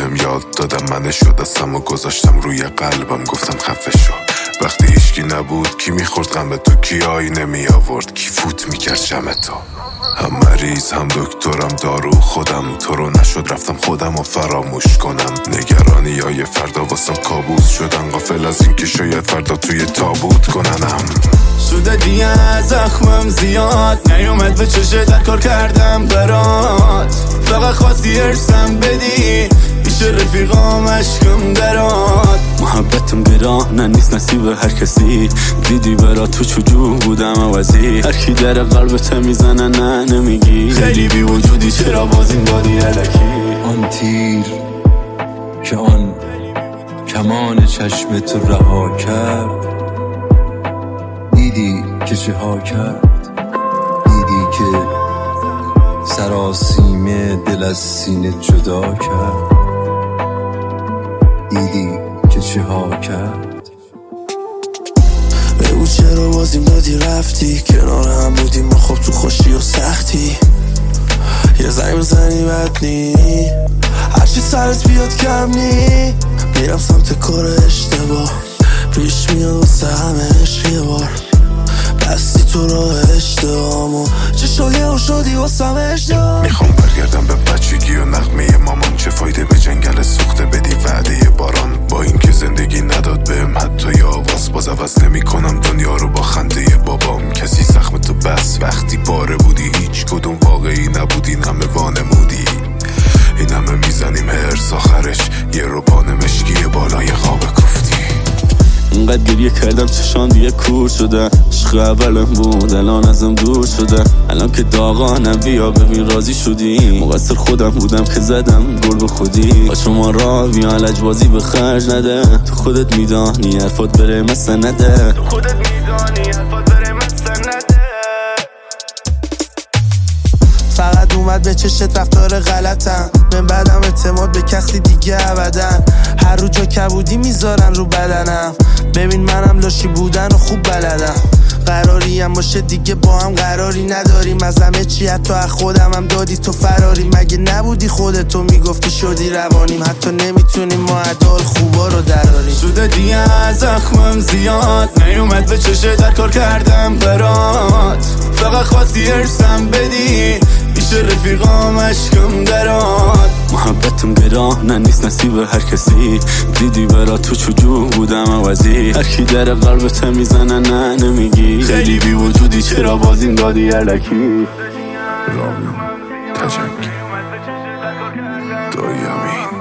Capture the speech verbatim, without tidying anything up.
بهم یاد دادم منه شد دستم و گذاشتم روی قلبم گفتم خفه شو. وقتی هیچکی نبود کی میخورد غم به تو، کی آینه می آورد، کی فوت میکرد شم تو. هم مریض هم دکترم دارو خودم، تو رو نشد رفتم خودم و فراموش کنم. نگرانی های فردا واسم کابوس شدن، غافل از این که شاید فردا توی تابوت کننم. شده دیگه زخمم زیاد نیومد به چشه در کار کردم برات، فقط خواستی ارسم بدی پیش رفیقام عشقم درات. محبتم گرانه نیست نصیب هر کسی، دیدی برا تو چجور بودم عوضی. هر کی در قلبت میزنه نه نمیگی، خیلی بی وجودی چرا باز این دادی الکی. آن تیر که آن کمان چشم تو رها کرد، دیدی که چه ها کرد، دیدی که سراسیمه دل از سینه جدا کرد، دیدی که چه ها کرد. بگو چرا بازیم دادی رفتی، کنار هم بودیم ما خب تو خوشی و سختی. یه زنگ بزنی بد نی، هرچی سرت بیاد کم نی. میرم سمت کار اشتباه، پیش میاد واسه همه عشق یه بار. بستی تو راه اشتباهمو چه شاگه و شدی واسه همه اشتباه. میخوام برگردم به بچگی و نغمه مامان، چه فایده به جنگل سوخته بدی وعده باران. با این که زندگی نداد بهم حتی یه آواز، باز عوض نمی کنم دنیا رو با خنده بابام. کسی زخم تو بس وقتی پاره بودی، هیچ کدوم واقعی نبودی، این همه وانمودی. این همه میزنیم هرس آخرش یه روبان مشکی بالای خواب کوفتی. اینقدر گریه کردم چشان دیگه کور شده، عشق اولم بود الان ازم دور شده. الان که داغانم بیا ببین راضی شدی، مقصر خودم بودم که زدم گل به خودی. با شما را بیا لجبازی به خرج نده، تو خودت میدانی حرفات بره مثل نده، تو خودت میدانی حرفات بره مثل نده. فقط اومد به چشت رفتار غلطم، من بعدم اعتماد به کسی دیگه ابدن. هر رو جا کبودی میذارن رو بدنم، ببین منم لاشی بودن و خوب بلدم. قراری هم باشه دیگه با هم قراری نداریم، از همه چی حتی از خودم هم دادی تو فراری. مگه نبودی خودتو میگفتی شدی روانیم، حتی نمیتونیم ما عدال خوبا رو دراریم. شده دیگه زخمم زیاد نیومد به چشه در کار کردم برات، فقط خواستی ارسم بدی پیش رفیقام عشقم درات. محبتم گرانه نیست نصیب هر کسی، دیدی برا تو چجور بودم عوضی. هر کی در قلبت میزنه نه نمیگی، خیلی بی وجودی چرا باز این دادی الکی. رامین تجنگی دایی امین.